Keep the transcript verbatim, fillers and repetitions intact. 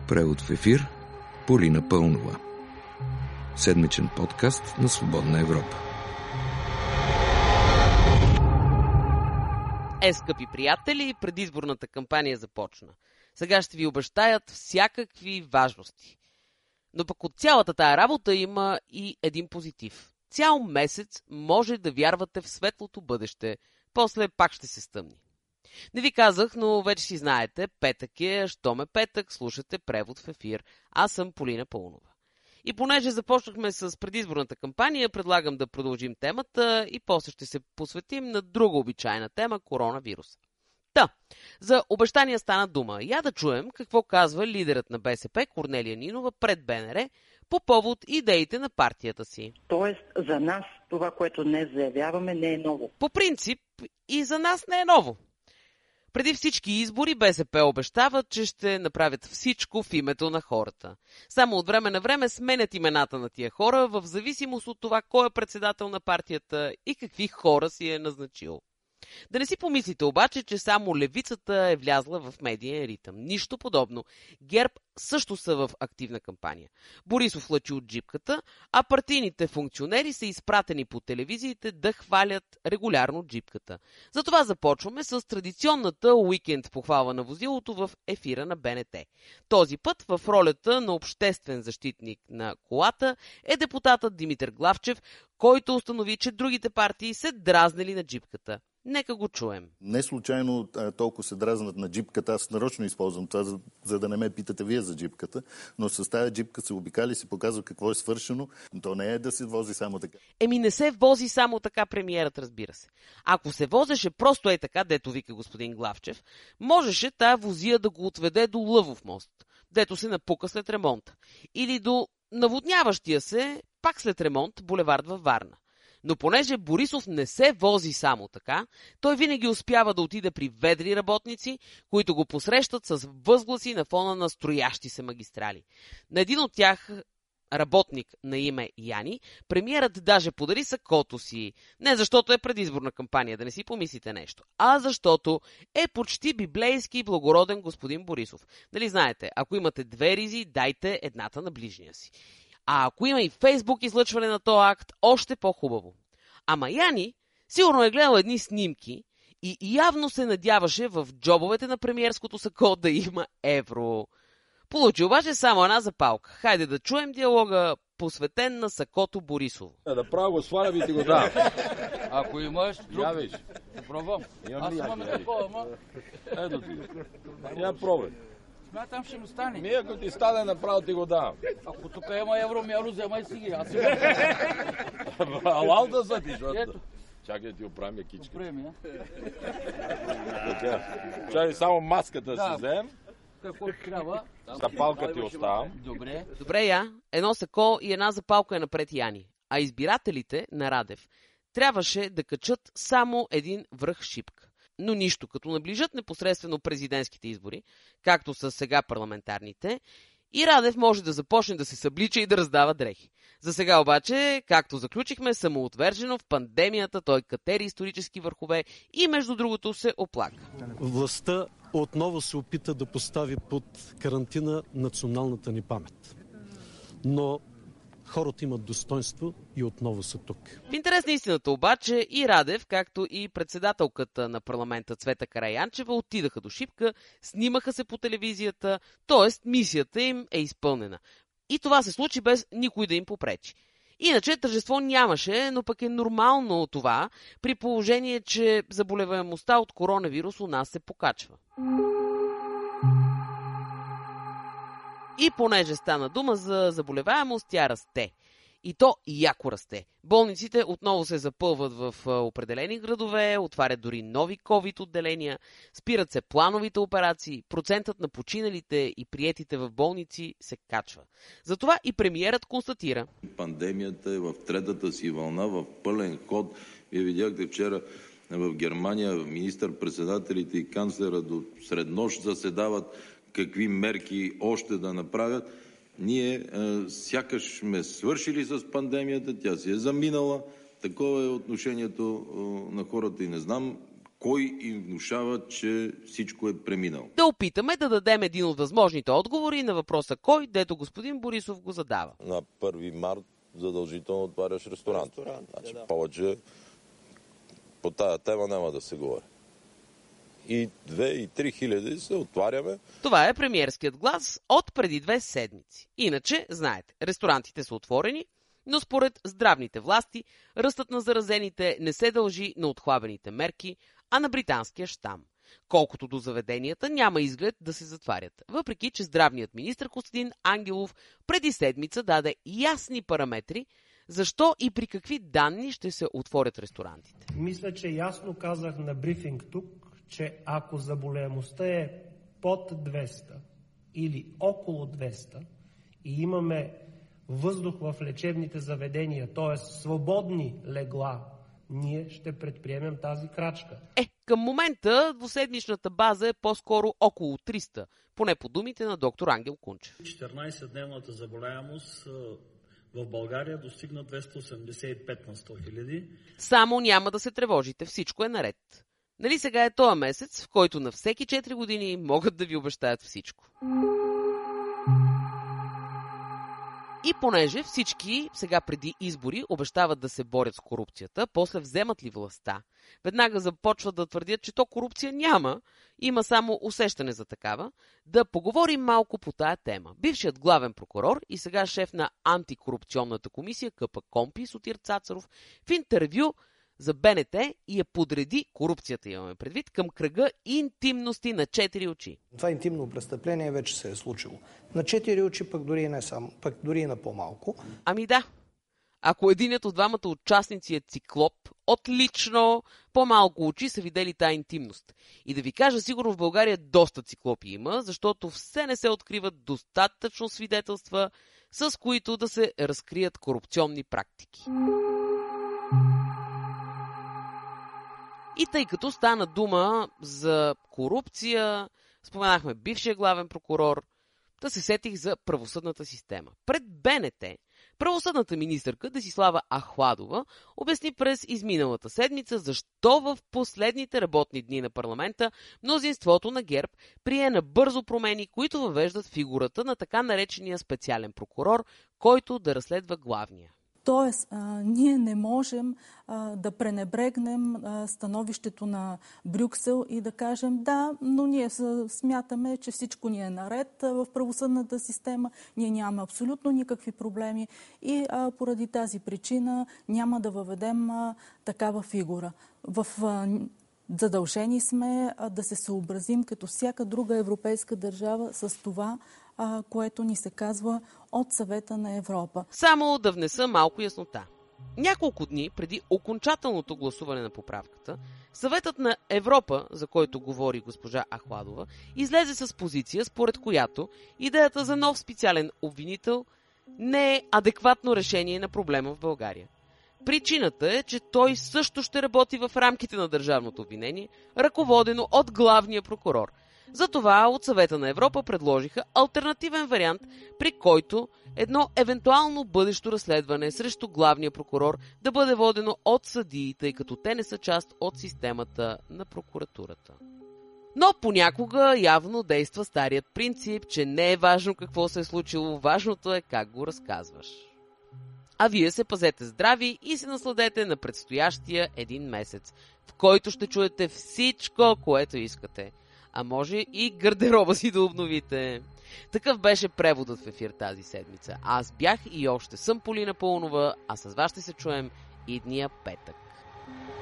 Превод в ефир Полина Пълнова. Седмичен подкаст на Свободна Европа. Е, скъпи приятели, предизборната кампания започна. Сега ще ви обещаят всякакви важности. Но пък от цялата тая работа има и един позитив. Цял месец може да вярвате в светлото бъдеще. После пак ще се стъмни. Не ви казах, но вече си знаете, петък е, щом е петък, слушате превод в ефир. Аз съм Полина Пълнова. И понеже започнахме с предизборната кампания, предлагам да продължим темата и после ще се посветим на друга обичайна тема – коронавируса. Та, за обещания стана дума. Я да чуем какво казва лидерът на БСП Корнелия Нинова пред БНР по повод идеите на партията си. Тоест, за нас това, което днес заявяваме, не е ново. По принцип и за нас не е ново. Преди всички избори БСП обещават, че ще направят всичко в името на хората. Само от време на време сменят имената на тия хора в зависимост от това кой е председател на партията и какви хора си е назначил. Да не си помислите обаче, че само левицата е влязла в медиен ритъм. Нищо подобно. ГЕРБ също са в активна кампания. Борисов лъчи от джипката, а партийните функционери са изпратени по телевизиите да хвалят регулярно джипката. Затова започваме с традиционната уикенд похвала на возилото в ефира на БНТ. Този път в ролята на обществен защитник на колата е депутатът Димитър Главчев, който установи, че другите партии се дразнели на джипката. Нека го чуем. Не случайно толкова се дразнат на джипката. Аз нарочно използвам това, за, за да не ме питате вие за джипката. Но с тази джипка се обикали и се показва какво е свършено. То не е да се вози само така. Еми не се вози само така премиерът, разбира се. Ако се возеше просто е така, дето вика господин Главчев, можеше тая возия да го отведе до Лъвов мост, дето се напука след ремонт. Или до наводняващия се, пак след ремонт, булевард във Варна. Но понеже Борисов не се вози само така, той винаги успява да отиде при ведри работници, които го посрещат с възгласи на фона на строящи се магистрали. На един от тях, работник на име Яни, премиерът даже подари сакото си. Не защото е предизборна кампания, да не си помислите нещо, а защото е почти библейски и благороден господин Борисов. Нали знаете, ако имате две ризи, дайте едната на ближния си. А ако има и Фейсбук излъчване на този акт, още по-хубаво. Ама Яни сигурно е гледал едни снимки и явно се надяваше в джобовете на премиерското сако да има евро. Получи обаче само една запалка. Хайде да чуем диалога, посветен на сакото Борисово. Да право го сваля ви ти го дам. Ако имаш, друг. Я виж. Пробвам. Аз имам такова, ама... Ето ти. Я пробвай. Смятам, ще му стане. Ми ако ти стане, направо ти го давам. Ако тук има евромяро, вземай си ги. Аз имам. Алал да са ти, защото... Ето. Чакай да ти оправим якичка. Оправим, а? Чакай само маската Да. си взем. Какво трябва? Запалка ти оставам. Добре. Добре, я, едно сако и една запалка е напред Яни. А избирателите на Радев трябваше да качат само един връх шипка. Но нищо, като наближат непосредствено президентските избори, както са сега парламентарните, и Радев може да започне да се съблича и да раздава дрехи. За сега обаче, както заключихме, самоотвержено в пандемията той катери исторически върхове и между другото се оплака. Властта отново се опита да постави под карантина националната ни памет. Но хората имат достоинство и отново са тук. В интерес на истината обаче и Радев, както и председателката на парламента Цвета Караянчева отидаха до шипка, снимаха се по телевизията, т.е. мисията им е изпълнена. И това се случи без никой да им попречи. Иначе тържество нямаше, но пък е нормално това, при положение, че заболеваемостта от коронавирус у нас се покачва. И понеже стана дума за заболеваемост, тя расте. И то яко расте. Болниците отново се запълват в определени градове, отварят дори нови ковид отделения, спират се плановите операции, процентът на починалите и приетите в болници се качва. Затова и премиерът констатира: пандемията е в третата си вълна, в пълен ход. Вие видяхте вчера в Германия министър-председателите и канцлера до среднощ заседават какви мерки още да направят. Ние е, сякаш сме свършили с пандемията, тя си е заминала. Такова е отношението е, на хората и не знам Кой им внушава, че всичко е преминало? Да опитаме да дадем един от възможните отговори на въпроса кой, дето господин Борисов го задава. На първи март задължително отваряш ресторант. ресторант значи, да. Повече по тая тема няма да се говори. И две и три хиляди се отваряме. Това е премиерският глас от преди две седмици. Иначе, знаете, ресторантите са отворени, но според здравните власти, ръстът на заразените не се дължи на отхлабените мерки, а на британския щам. Колкото до заведенията, няма изглед да се затварят, въпреки че здравният министър Костадин Ангелов преди седмица даде ясни параметри, защо и при какви данни ще се отворят ресторантите. Мисля, че ясно казах на брифинг тук, че ако заболеемостта е под двеста или около двеста и имаме въздух в лечебните заведения, т.е. свободни легла, ние ще предприемем тази крачка. Е, към момента двуседмичната база е по-скоро около триста, поне по думите на доктор Ангел Кунчев. четиринайсетдневната заболяемост в България достигна двеста осемдесет и пет на сто хиляди. Само няма да се тревожите, всичко е наред. Нали сега е този месец, в който на всеки четири години могат да ви обещаят всичко. И понеже всички сега преди избори обещават да се борят с корупцията, после вземат ли властта, веднага започват да твърдят, че то корупция няма, има само усещане за такава, да поговорим малко по тая тема. Бившият главен прокурор и сега шеф на антикорупционната комисия КПКОНПИ Сотир Цацаров в интервю за БНТ и я подреди, корупцията имаме предвид, към кръга интимности на четири очи. Това интимно престъпление вече се е случило. На четири очи, пък дори и не само, пък дори и на по-малко. Ами да. Ако единят от двамата участници е циклоп, отлично, по-малко очи са видели тая интимност. И да ви кажа, сигурно в България доста циклопи има, защото все не се откриват достатъчно свидетелства, с които да се разкрият корупционни практики. И тъй като стана дума за корупция, споменахме бившия главен прокурор, да се сетих за правосъдната система. Пред БНТ правосъдната министърка Десислава Ахладова обясни през изминалата седмица защо в последните работни дни на парламента мнозинството на ГЕРБ прие набързо промени, които въвеждат фигурата на така наречения специален прокурор, който да разследва главния. Тоест, а, ние не можем а, да пренебрегнем а, становището на Брюксел и да кажем да, но ние смятаме, че всичко ни е наред а, в правосъдната система, ние нямаме абсолютно никакви проблеми и а, поради тази причина няма да въведем а, такава фигура. В а, задължени сме а, да се съобразим като всяка друга европейска държава с това, а, което ни се казва от Съвета на Европа. Само да внеса малко яснота. Няколко дни преди окончателното гласуване на поправката, Съветът на Европа, за който говори госпожа Ахладова, излезе с позиция, според която идеята за нов специален обвинител не е адекватно решение на проблема в България. Причината е, че той също ще работи в рамките на държавното обвинение, ръководено от главния прокурор. Затова от Съвета на Европа предложиха алтернативен вариант, при който едно евентуално бъдещо разследване срещу главния прокурор да бъде водено от съдии, тъй като те не са част от системата на прокуратурата. Но понякога явно действа старият принцип, че не е важно какво се е случило, важното е как го разказваш. А вие се пазете здрави и се насладете на предстоящия един месец, в който ще чуете всичко, което искате. А може и гардероба си да обновите. Такъв беше преводът в ефир тази седмица. Аз бях и още съм Полина Паунова, а с вас ще се чуем идния петък.